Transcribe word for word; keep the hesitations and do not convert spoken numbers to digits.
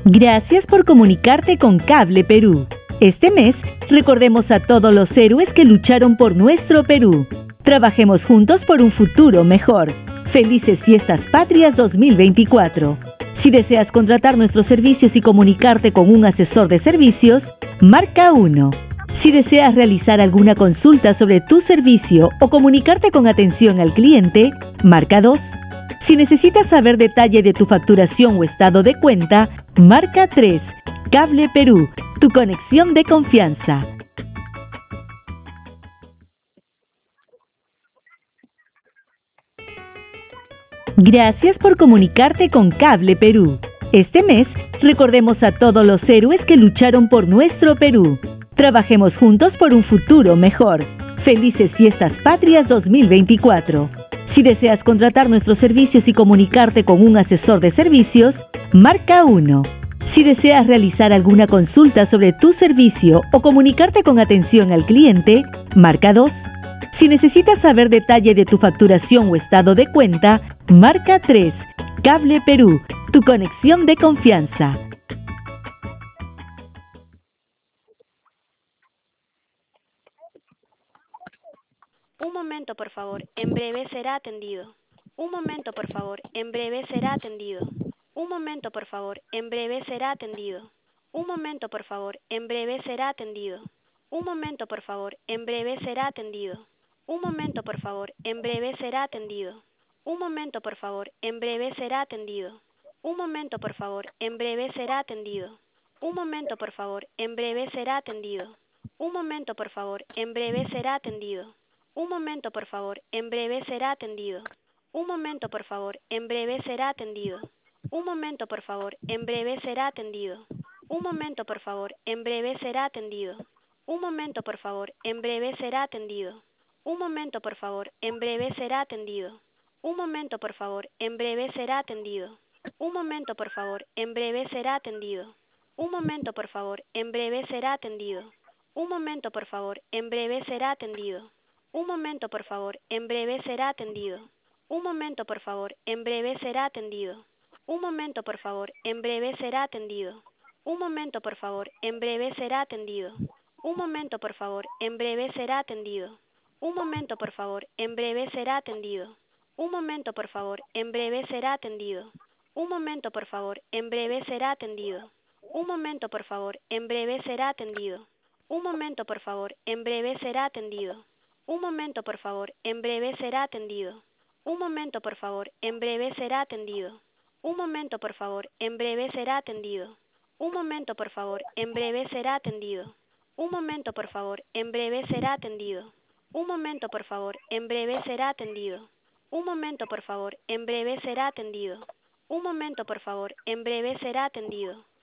Gracias por comunicarte con Cable Perú. Este mes, recordemos a todos los héroes que lucharon por nuestro Perú. Trabajemos juntos por un futuro mejor. Felices Fiestas Patrias dos mil veinticuatro. Si deseas contratar nuestros servicios y comunicarte con un asesor de servicios, marca uno. Si deseas realizar alguna consulta sobre tu servicio o comunicarte con atención al cliente, marca dos. Si necesitas saber detalle de tu facturación o estado de cuenta, marca tres. Cable Perú, tu conexión de confianza. Gracias por comunicarte con Cable Perú. Este mes, recordemos a todos los héroes que lucharon por nuestro Perú. Trabajemos juntos por un futuro mejor. Felices Fiestas Patrias dos mil veinticuatro. Si deseas contratar nuestros servicios y comunicarte con un asesor de servicios, marca uno. Si deseas realizar alguna consulta sobre tu servicio o comunicarte con atención al cliente, marca dos. Si necesitas saber detalle de tu facturación o estado de cuenta, marca tres. Cable Perú, tu conexión de confianza. Un momento, por favor. En breve será atendido. Un momento, por favor. En breve será atendido. Un momento, por favor. En breve será atendido. Un momento, por favor. En breve será atendido. Un momento, por favor. En breve será atendido. Un momento, por favor. En breve será atendido. Un momento, por favor. En breve será atendido. Un momento, por favor. En breve será atendido. Un momento, por favor. En breve será atendido. Un momento, por favor. En breve será atendido. Un momento, por favor. En breve será atendido. Un momento, por favor. En breve será atendido. Un momento, por favor. En breve será atendido. Un momento, por favor. En breve será atendido. Un momento, por favor. En breve será atendido. Un momento, por favor. En breve será atendido. Un momento, por favor. En breve será atendido. Un momento, por favor. En breve será atendido. Un momento, por favor. En breve será atendido. Un momento, por favor. En breve será atendido. Un momento, por favor. En breve será atendido. Un momento, por favor. En breve será atendido. Un momento, por favor. En breve será atendido. Un momento, por favor. En breve será atendido. Un momento, por favor. En breve será atendido. Un momento, por favor. En breve será atendido. Un momento, por favor. En breve será atendido. Un momento, por favor. En breve será atendido. Un momento, por favor. En breve será atendido. Un momento, por favor. En breve será atendido. Un momento, por favor. En breve será atendido. Un momento, por favor. En breve será atendido. Un momento, por favor. En breve será atendido. Un momento, por favor. En breve será atendido. Un momento, por favor. En breve será atendido. Un momento, por favor. En breve será atendido. Un momento, por favor. En breve será atendido. Un momento, por favor. En breve será atendido.